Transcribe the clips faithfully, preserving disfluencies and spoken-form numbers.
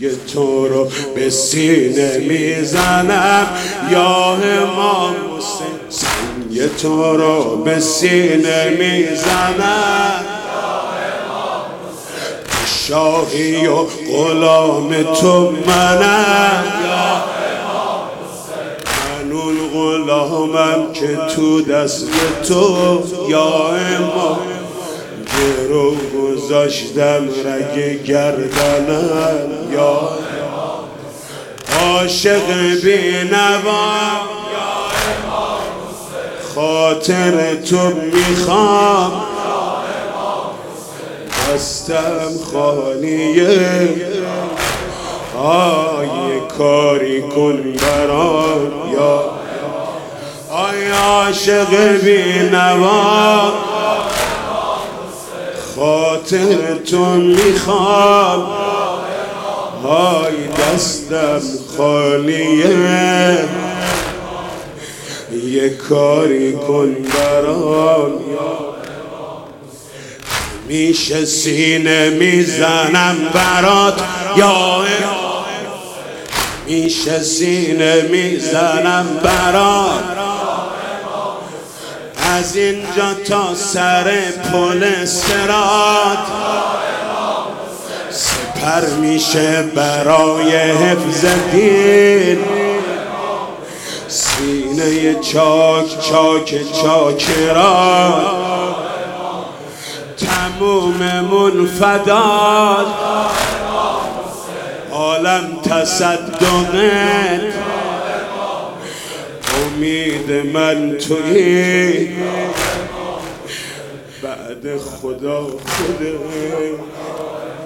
یه تو رو به سینه میزنم یا امام حسین، یه تو رو به سینه میزنم شاهی و غلام تو منم، من اون غلامم که تو دست تو یا امام، گرو گذاشتم رگ گردنم یا عاشق بی‌نوا، خاطر تو میخوام، دستم خالیه، آی کاری کن برام یا آی عاشق بی‌نوا، خاطر تو میخوام، آی دستم خالیه، یه کاری کن برام، همیشه سینه میزنم برات یا همیشه سینه میزنم برات، از اینجا تا سر پل صراط، سپر میشه برای حفظ دین، سینه چاک چاک چاکرات، تموممون فدات، عالم تصدقت، امید من تویی، بعد خدا خوده،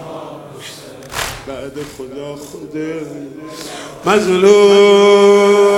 بعد خدا خوده، مظلوم